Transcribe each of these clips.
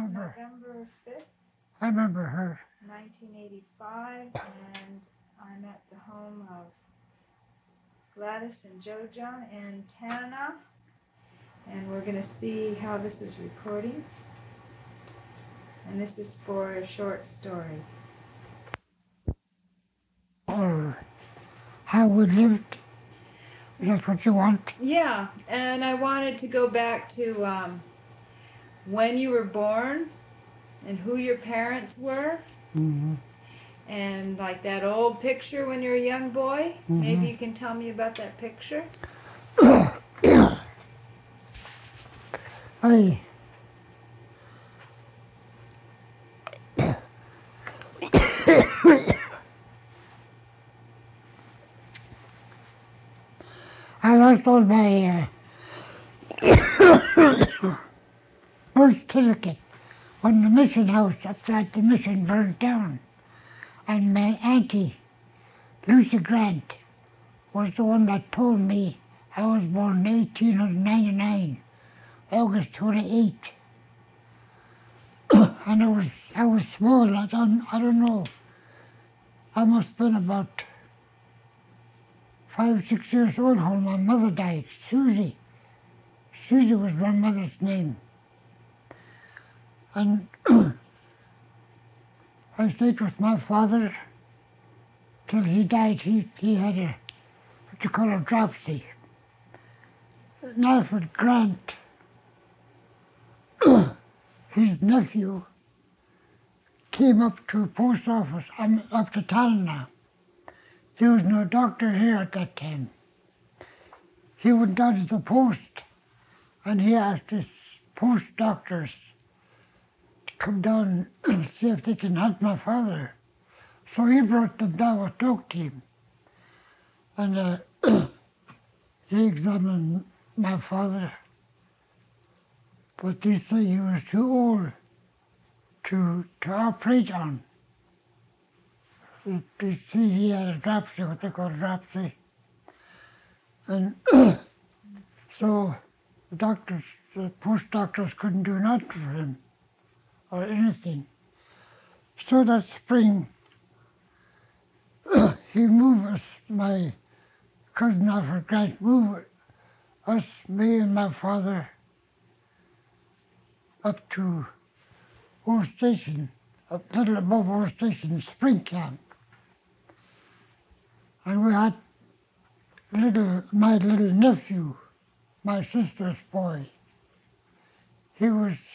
remember. November 5th, I remember her. 1985, and I'm at the home of Gladys and Joe John in Tanana, and we're going to see how this is recording. And this is for a short story. Or how we lived. Is that what you want? Yeah, and I wanted to go back to when you were born and who your parents were. Mm-hmm. And like that old picture when you're a young boy. Mm-hmm. Maybe you can tell me about that picture. I lost all my birth certificate when the mission house up there at the mission burned down. And my auntie, Lucy Grant, was the one that told me I was born in 1899, August 28th. And I was small, I don't know. I must have been about 5, 6 years old when my mother died, Susie. Susie was my mother's name. And I stayed with my father till he died. He had a, what you call a dropsy. And Alfred Grant, his nephew, came up to a post office up to Tanana. There was no doctor here at that time. He went down to the post and he asked his post doctors to come down and see if they can help my father. So he brought them down with dog team. And they examined my father, but they say he was too old to operate on. They see he had a dropsy, what they call a dropsy. And so the post doctors couldn't do nothing for him or anything. So that spring, he moved us, my cousin Alfred Grant moved us, me and my father, up to Old Station, a little above Old Station, Spring Camp. And we had my little nephew, my sister's boy. That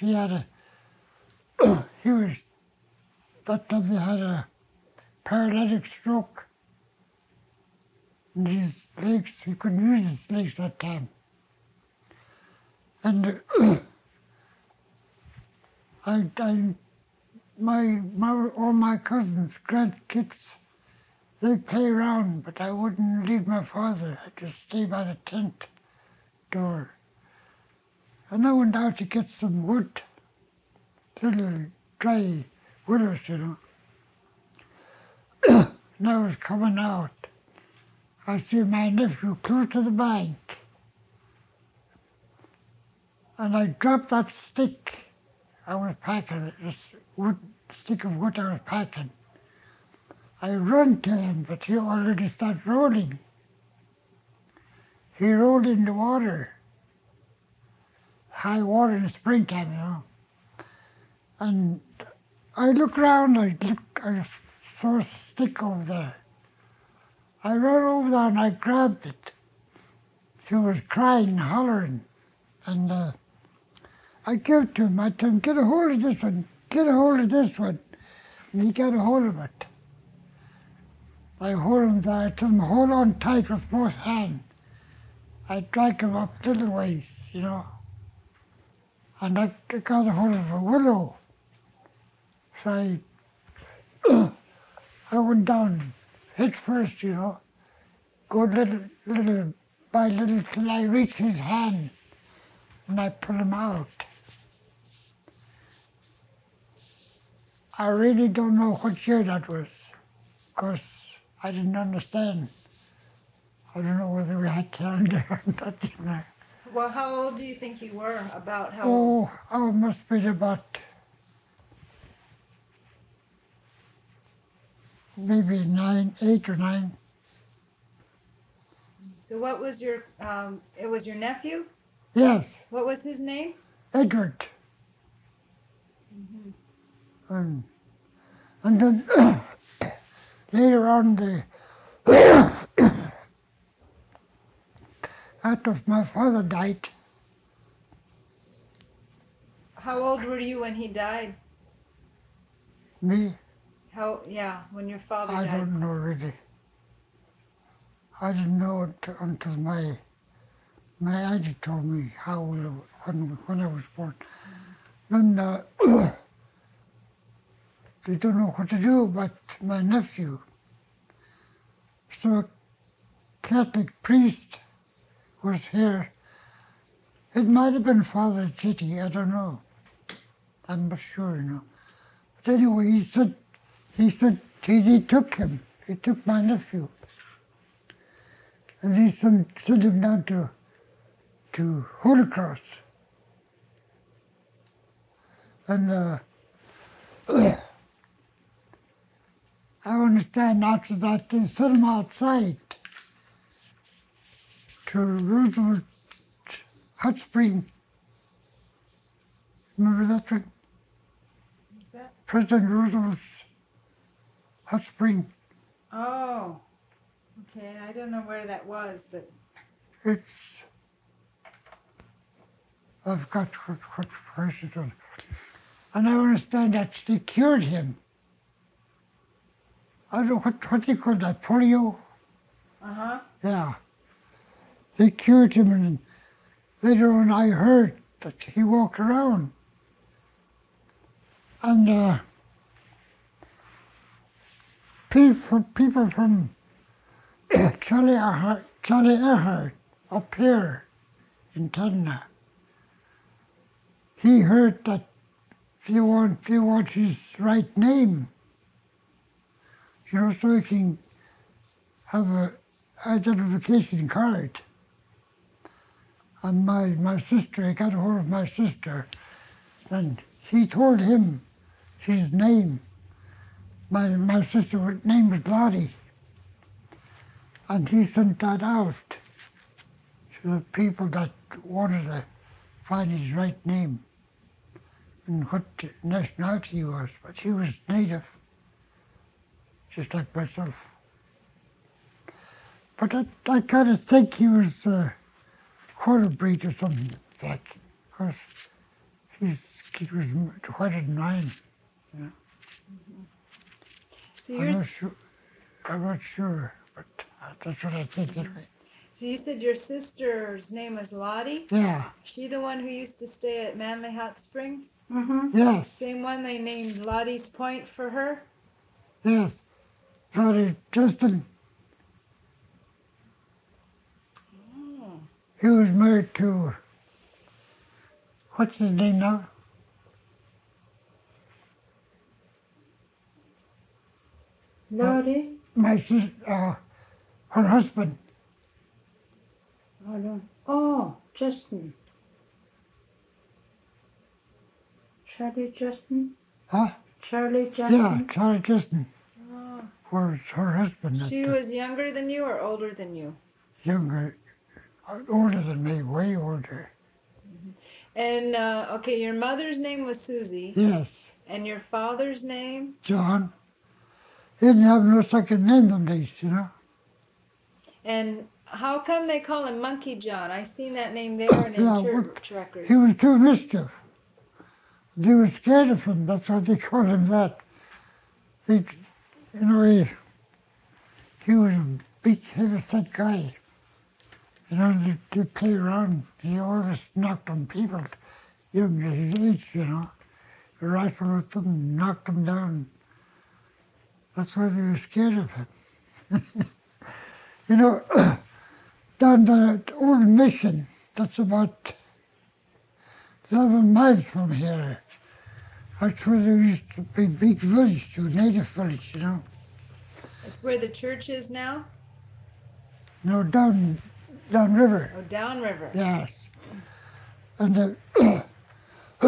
time they had a paralytic stroke. And his legs, he couldn't use his legs that time. And all my cousins, grandkids, they play around, but I wouldn't leave my father. I'd just stay by the tent door. And I went out to get some wood, little dry willows, you know. And I was coming out. I see my nephew close to the bank. And I dropped that stick I was packing, this stick of wood I was packing. I run to him, but he already started rolling. He rolled in the water, high water in the springtime, you know. And I look around, I saw a stick over there. I ran over there and I grabbed it. He was crying, hollering, and I gave it to him. I told him, get a hold of this one, get a hold of this one. And he got a hold of it. I hold him there, I told him, hold on tight with both hands. I drag him up little ways, you know. And I got a hold of a willow. So I went down head first, you know, go little by little till I reached his hand, and I pull him out. I really don't know what year that was, because I didn't understand. I don't know whether we had calendar or not. You know. Well, how old do you think you were? About how old? Oh, I must be about maybe 9, 8 or 9. So what was your, it was your nephew? Yes, What was his name? Edward. Mm-hmm. And then later on, after my father died, How old were you when he died? me, When your father I died. don't know really. I didn't know it until my auntie told me how old when I was born. Then they don't know what to do about my nephew. So a Catholic priest was here. It might have been Father Chitty, I don't know. I'm not sure, But anyway, he took him. He took my nephew. And he sent him down to Holy Cross. And I understand after that they sent him outside to Roosevelt Hot Spring. Remember that one? What's that? President Roosevelt's Hot Spring. Oh, okay. I don't know where that was, but It's, I forgot what place it was. And I understand that they cured him. I don't know what they call that, polio? uh-huh. Yeah. They cured him, and later on I heard that he walked around. And people from Charlie Earhart up here in Tanna, he heard that they want his right name, so he can have a identification card. And my sister, he got a hold of my sister, and he told him his name. My sister's name was Lottie, and he sent that out to the people that wanted to find his right name and what nationality he was. But he was native, just like myself. But I kind of think he was quarter breed or something, like, because he was whiter than mine. So I'm not sure, but that's what I think anyway. So you said your sister's name was Lottie? Yeah, She the one who used to stay at Manly Hot Springs? yes, Same one they named Lottie's Point for her? yes. Lottie Justin, Oh. he was married to, what's his name now? Lottie? My sister, her husband. I don't. Oh, Justin. Charlie Justin? Huh? Charlie Justin? Yeah, Charlie Justin Oh. was her husband. She was younger than you or older than you? Younger, older than me, way older. And, okay, your mother's name was Susie. Yes, And your father's name? John. He didn't have no second name them days, And how come they call him Monkey John? I seen that name there and in Yeah, church records. He was too mischief. They were scared of him, that's why they called him that. He was a big, heavy-set guy. They play around. He always knocked on people, young at his age, He wrestled with them, knocked them down. That's why they were scared of him. Down the old mission, that's about 11 miles from here. That's where there used to be a big village, native village, It's where the church is now? Down river. Oh, downriver. Yes. And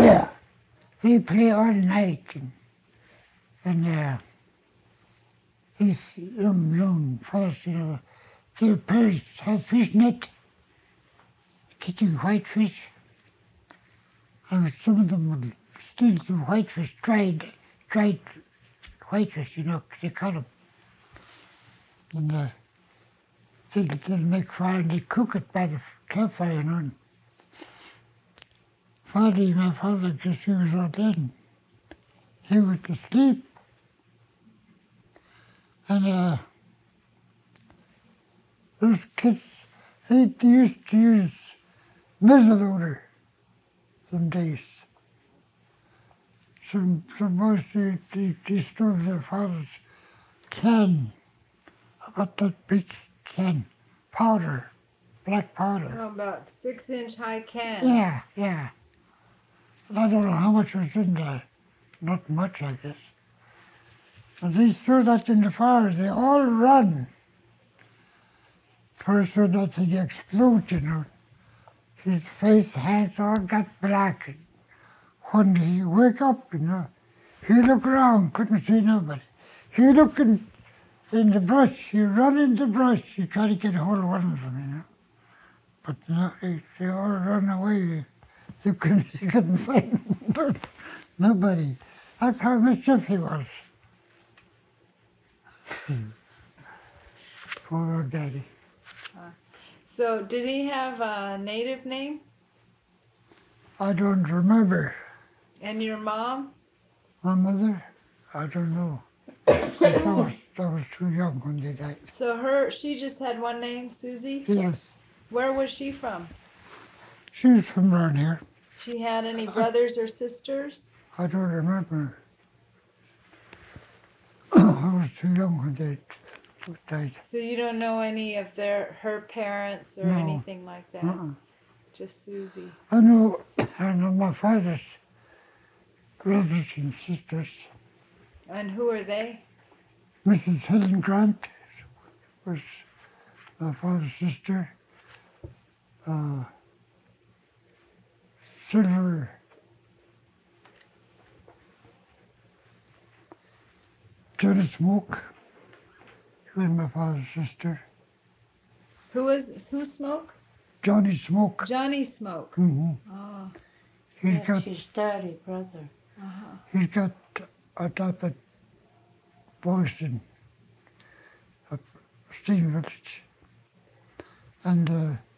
they play all night. And these young fellas, their parents have fish net, catching whitefish, and some of them would steal some whitefish, dried whitefish, they call them. And they'll make fire and they cook it by the campfire, And finally, my father, guess he was all dead. He went to sleep. And those kids, they used to use muzzleloader some days. Some boys, they stole their father's can, about that big can, powder, black powder. Oh, about 6-inch high can. Yeah. And I don't know how much was in there. Not much, I guess. And they threw that in the fire. They all run. First, so that thing explode, His face, hands all got black. And when he wake up, he look around, couldn't see nobody. He look in the brush. He run in the brush. He try to get a hold of one of them, But they all run away. He couldn't find nobody. That's how mischief he was. Poor old daddy. So did he have a native name? I don't remember. And your mom? My mother, I don't know. I was too young when they died. So she just had one name, Susie? Yes. Where was she from? She was from around here. She had any brothers or sisters? I don't remember. I was too young when they died. So you don't know any of her parents or No. anything like that? Just Susie. I know my father's brothers and sisters. And who are they? Mrs. Helen Grant was my father's sister. Silver Johnny Smoke, she was my father's sister. Who Smoke? Johnny Smoke. Johnny Smoke. Mm-hmm. Oh. That's his daddy, brother. He's got up at Boston, up Steam Village. And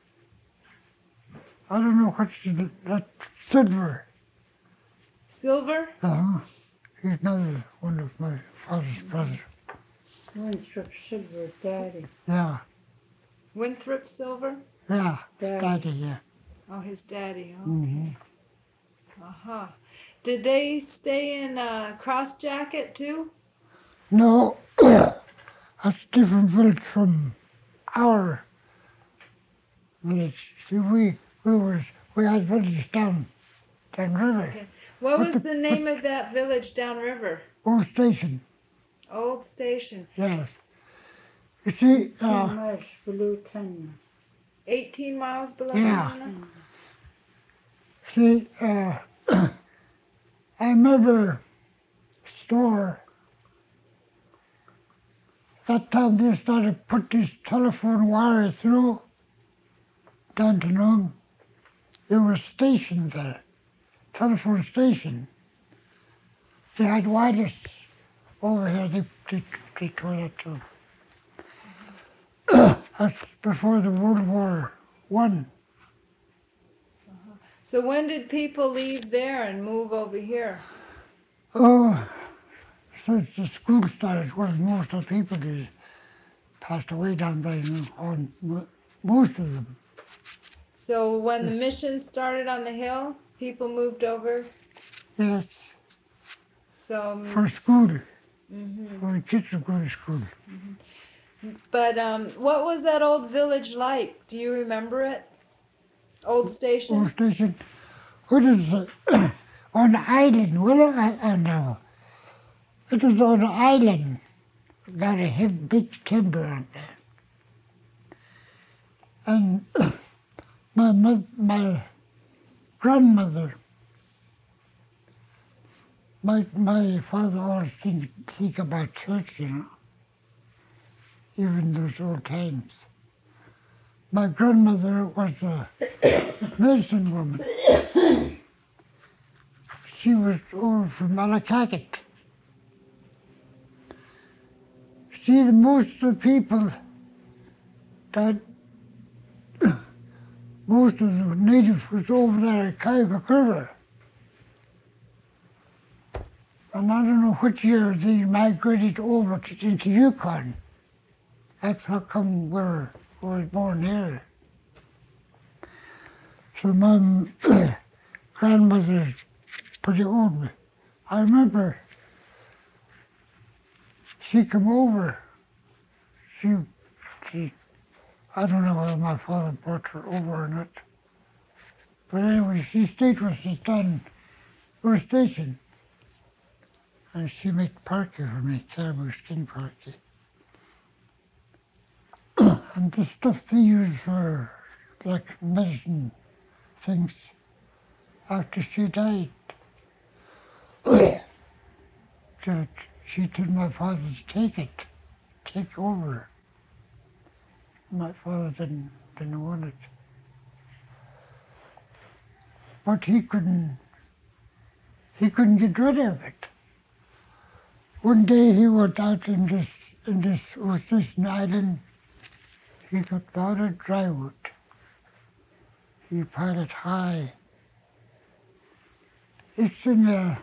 I don't know what's that Silver. Silver? He's another one of my father's brothers. Winthrop Silver, daddy. Yeah, Winthrop Silver? yeah, Daddy. daddy, yeah. Oh, his daddy. Oh. Mm-hmm. Uh-huh. Did they stay in Cross Jacket too? No, that's a different village from our village. See, we had villages down river. Okay. What What was the- the name of that village downriver? Old station, Old Station. yes. You see, 2 miles below Tanya. 18 miles below Yeah. Helena? see, I remember store. That time they started put this telephone wire through down to Nome. There was stations there, telephone station. They had wireless over here. They tore that too. That's before the World War I. So when did people leave there and move over here? Oh, since the school started, well, most of the people they passed away down there, most of them. So when the mission started on the hill, people moved over. Yes, So, for school, for the kids to go to school. but what was that old village like? Do you remember it? Old station. Old station. What is it? On the island, well, I know. It was on an island. Got a big timber on there. And my grandmother, my father always think about church, even those old times. My grandmother was a medicine woman. She was over from Malakaket. See, most of the people that most of the natives was over there at Kyoga River. And I don't know which year they migrated over into Yukon. That's how come I was born here. So my grandmother's pretty old. I remember she come over. She I don't know whether my father brought her over or not. But anyway, she stayed with us down Road Station. And she made parky for me, caribou skin parky. And the stuff they use for like medicine things after she died. So she told my father to take over. My father didn't want it. But he couldn't get rid of it. One day he went out in this island. He got a lot of drywood. He piled it high. It's in a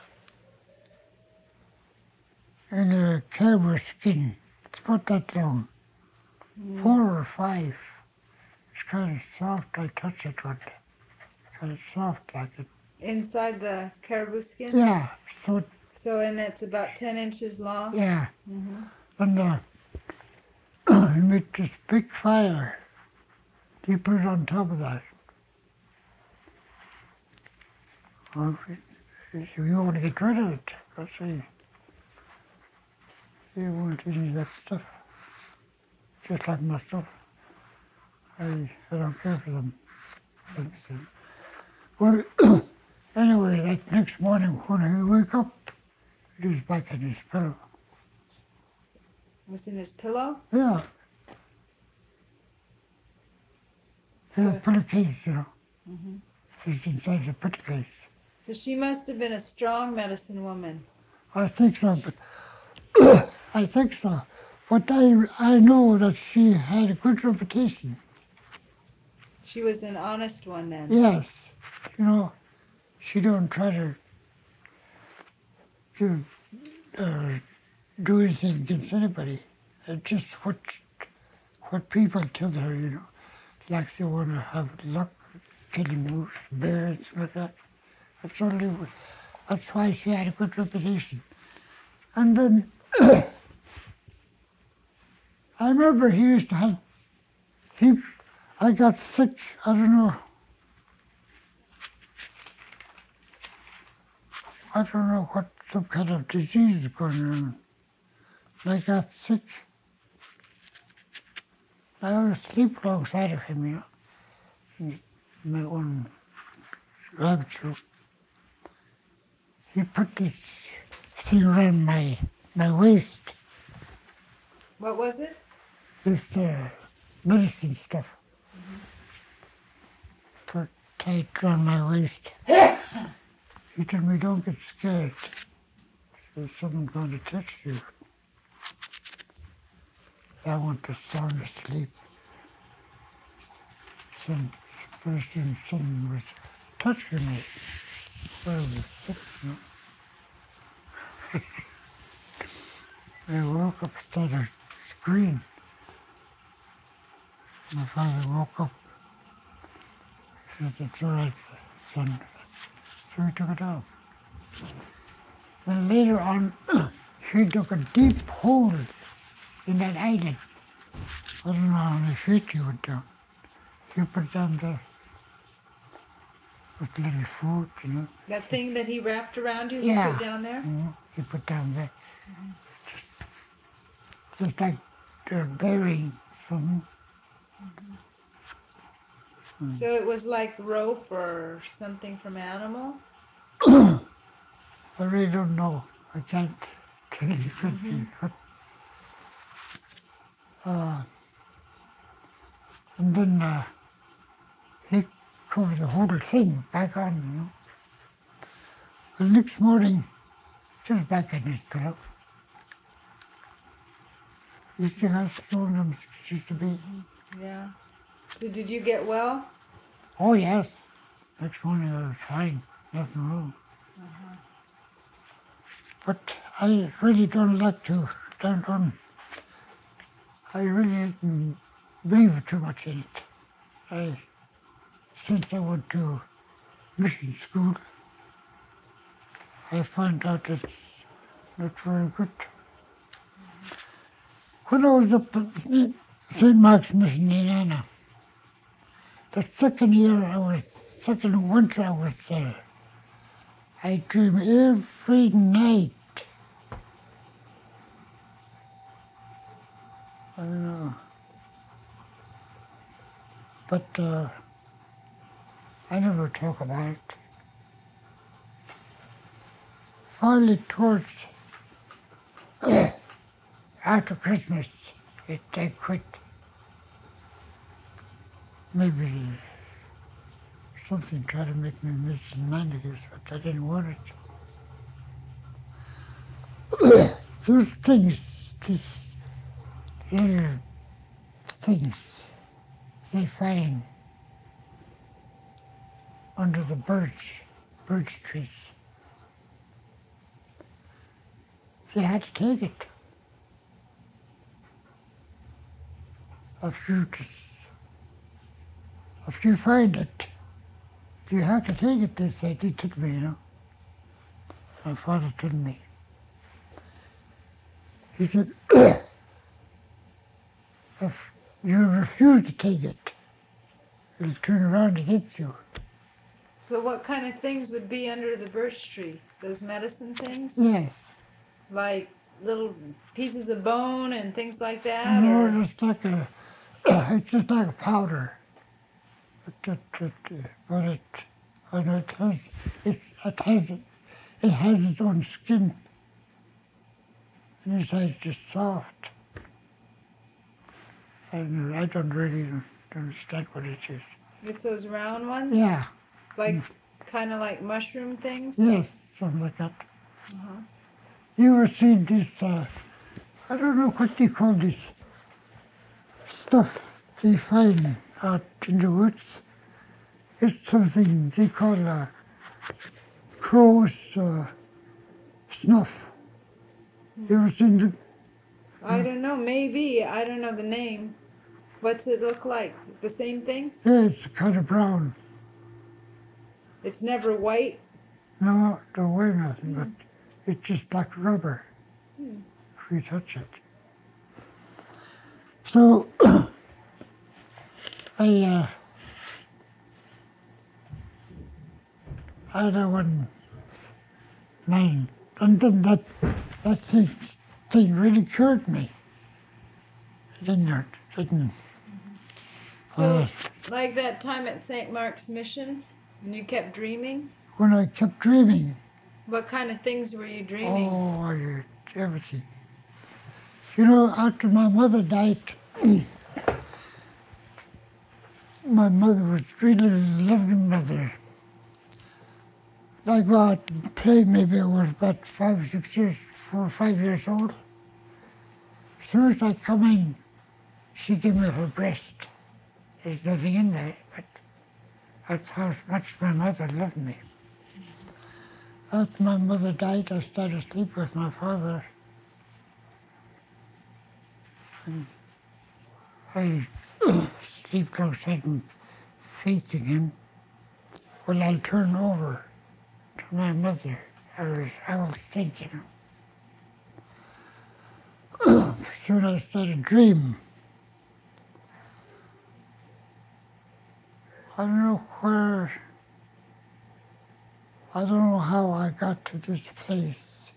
caribou skin. It's about that long. 4 or 5. It's kind of soft. I touch it with kind of soft like it. Inside the caribou skin? Yeah. And it's about 10 inches long? Yeah. Mm-hmm. And he made this big fire. He put it on top of that. Well, if you want to get rid of it, I say, you want any of that stuff. Just like myself. I don't care for them. Well, anyway, that next morning when he woke up, he was back in his pillow. Was in his pillow? Yeah. The pillowcase, you know. Mm-hmm. He's inside the pillowcase. So she must have been a strong medicine woman. I think so, but I think so. But I know that she had a good reputation. She was an honest one then. Yes. You know, she don't try to do anything against anybody. It's just what people tell her, you know, like they want to have luck, killing moose, bears, like that. That's why she had a good reputation. And then I remember he used to have, I got sick, I don't know what, some kind of disease going on. I got sick. I would sleep alongside of him, you know, in my own rabbit room. He put this thing around my waist, What was it? this medicine stuff. Put tight around my waist. He told me, don't get scared. There's someone going to touch you. I went to sound asleep. Some person, someone was touching me. I was sick, you know. I woke up, started screaming. My father woke up. He says, it's all right, son. So he took it off. Then later on, he dug a deep hole in that island. I don't know how many feet he went down. He put it down there with little food, you know. That thing that he wrapped around you, Yeah. he put down there? He put down there. Just like they're burying something. So it was like rope or something from animal? I really don't know. I can't tell you what And then he covered the whole thing back on, you know. The next morning, just back in his pillow. You see how strong them used to be? Yeah. So did you get well? Oh, yes. Next morning I was fine, nothing wrong. But I really don't like to, I really didn't believe too much in it. Since I went to mission school, I found out it's not very good. When I was up at St. Mark's Mission in Anna, the second winter I was there, I dreamed every night. I don't know. But I never talk about it. Finally, towards after Christmas, I quit. Maybe something tried to make me medicine man, I guess, but I didn't want it. Those things, these little things they find under the birch trees, they had to take it. If you find it, you have to take it, they said. They took me, you know. My father told me. He said, if you refuse to take it, it'll turn around against you. So what kind of things would be under the birch tree? Those medicine things? Yes. Like little pieces of bone and things like that? No, or? it's just like a powder. But and it has its own skin. And inside it's just soft. And I don't really understand what it is. It's those round ones? Yeah, Like kind of like mushroom things? yes, something like that. Uh-huh. You ever seen this, I don't know what they call this stuff they find out in the woods. It's something they call crow's snuff. You ever seen them? I don't know. Maybe. I don't know the name. What's it look like? The same thing? Yeah, it's kind of brown. It's never white? No, don't weigh nothing, but it's just like rubber if you touch it. So I had one mine, and then that thing really cured me. It didn't. So, like that time at St. Mark's Mission, and you kept dreaming? When I kept dreaming, What kind of things were you dreaming? oh, everything. You know, after my mother died, my mother was really loving mother. I go out and play, maybe I was about 5 or 6 years, 4 or 5 years old. As soon as I come in, she gave me her breast. There's nothing in there, but that's how much my mother loved me. After my mother died, I started sleep with my father. And I sleep alongside him, facing him. When I turned over to my mother, I was thinking. Soon I started dreaming. I don't know where, I don't know how I got to this place.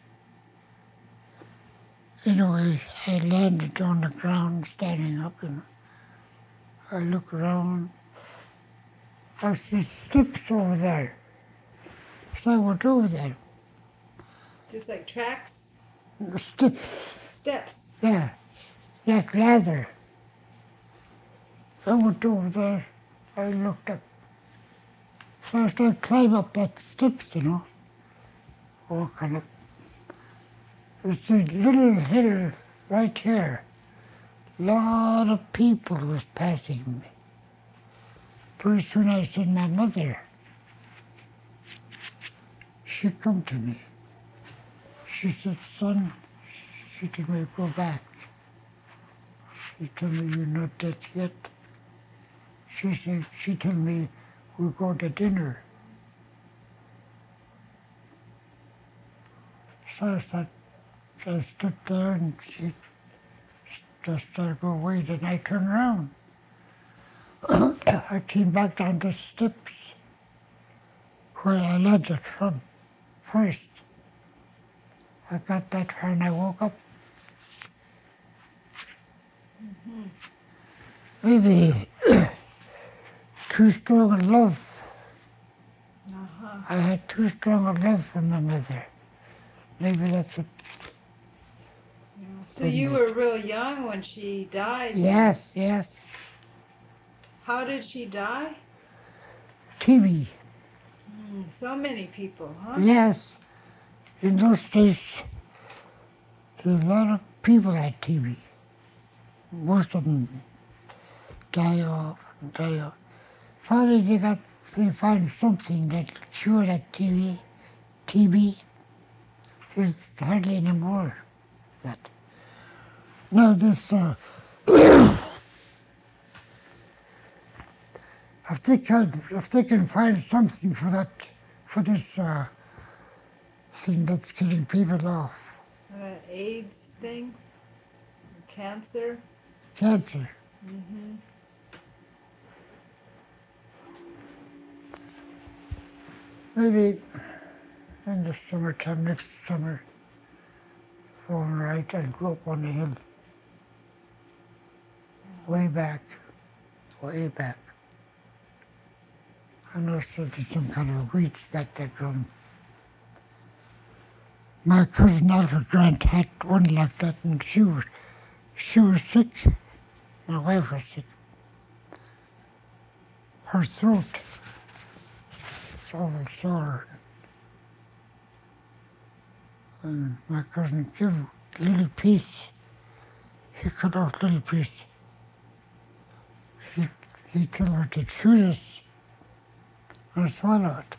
Anyway, I landed on the ground, standing up, and I look around. I see steps over there. So I went over there. Just like tracks? The steps, Steps? yeah, like leather. I went over there, I looked up. So I started climbing up that steps, walking up. There's a little hill right here. A lot of people was passing me. Pretty soon I seen my mother. She come to me. She said, son, she told me, go back. She told me, you're not dead yet. She told me, we'll go to dinner. So I stood there and she just started going away. Then I turned around. I came back down the steps where I landed from first. I got that far and I woke up. Maybe too strong a love. I had too strong a love for my mother. Maybe that's it. So you were real young when she died? Yes, yes. How did she die? TB. So many people, huh? Yes. In those days, a lot of people had TB. Most of them die off. Finally, they found something that cured that TB. There's hardly any more of that. Now this, if they can find something for this thing that's killing people off. AIDS thing? Cancer? Cancer. Maybe in the summertime, next summer, going right and go up on the hill. Way back. I noticed that there's some kind of weeds back there growing. My cousin Alfred Grant had one like that, and she was sick. My wife was sick. Her throat was all sore. And my cousin gave a little piece. He cut out a little piece. He told her to chew this and swallow it.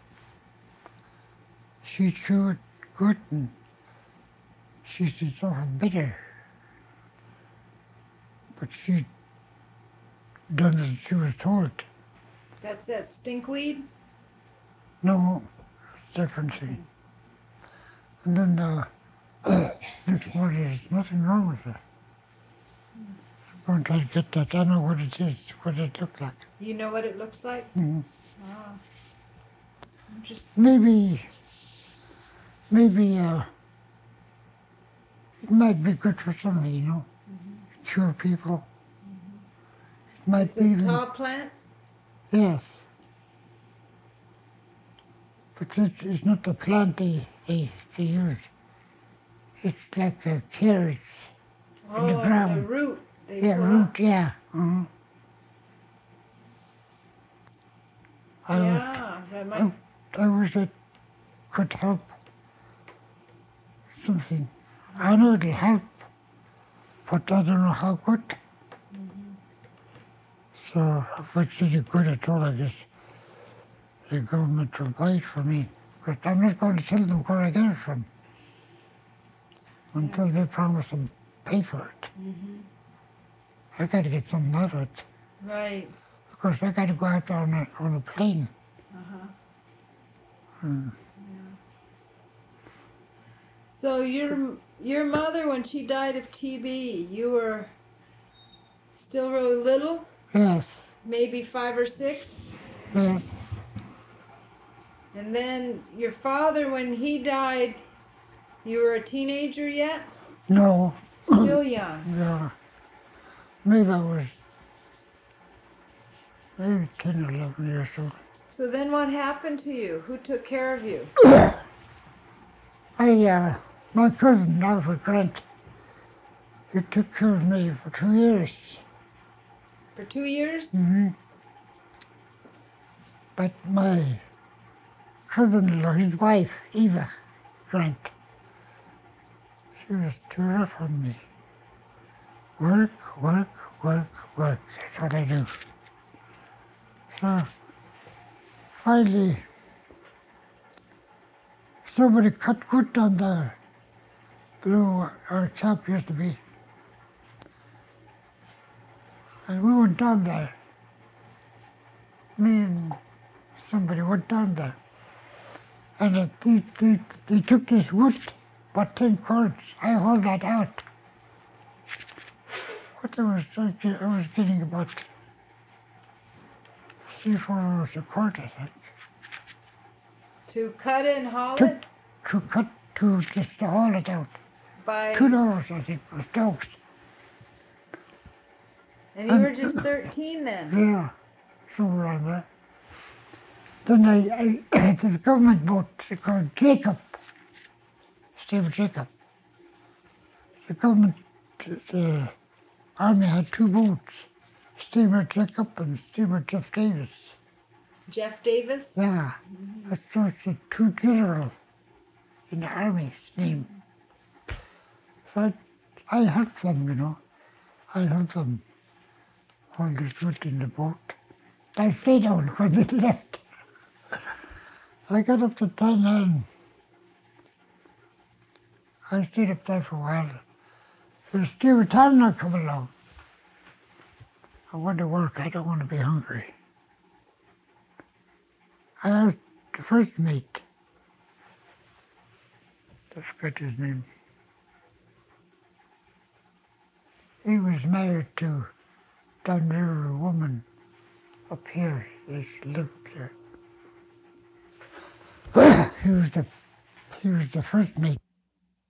She chewed it good and she said something bitter. But she done as she was told. That's that stinkweed? No, it's a different thing. And then next morning, there's nothing wrong with her. I'm going to try to get that. I know what it is, what it looked like. You know what it looks like? Mm-hmm. Oh. Interesting. Maybe it might be good for something, cure people. It might It's be a even, tall plant? yes. But it's not the plant they use. It's like carrots in the ground. The root. They Yeah, pull root, up. yeah. Mm-hmm. Yeah, that might. I wish it could help something. I know it'll help, but I don't know how good. So if it's any good at all, I guess the government will buy it for me. But I'm not going to tell them where I get it from until they promise to pay for it. I got to get something out of it. Right. Of course, I got to go out there on a plane. So your mother, when she died of TB, you were still really little? Yes, Maybe 5 or 6? yes. And then your father, when he died, you were a teenager yet? No, Still young. yeah. Maybe I was maybe 10 or 11 years old. So then what happened to you? Who took care of you? My cousin Alfred Grant, he took care of me for 2 years. For 2 years? Hmm. But my cousin-in-law, his wife, Eva Grant, she was too rough on me. Work, work, work, work. That's what I do. So finally, somebody cut wood down there below our camp used to be. And we went down there. Me and somebody went down there. And they took this wood, about 10 cords. I hauled that out. What I was getting about 3-4 hours a cord, I think. To cut it and haul To, it? to cut, to just to haul it out. By, $2, I think, was dogs. and you were just 13 then? Yeah, somewhere around there. Then this government boat called Jacob, Steamer Jacob. The government, the army had 2 boats, Steamer Jacob and Steamer Jeff Davis. Jeff Davis? Yeah, that's the 2 generals in the army's name. So I helped them, you know. I helped them haul this wood in the boat. I stayed on when they left. I got up to 10 and I stayed up there for a while. There's Steamer Talna coming along. I want to work, I don't want to be hungry. I asked the first mate, I forget his name. He was married to down there a woman up here, they lived here. He was the first mate.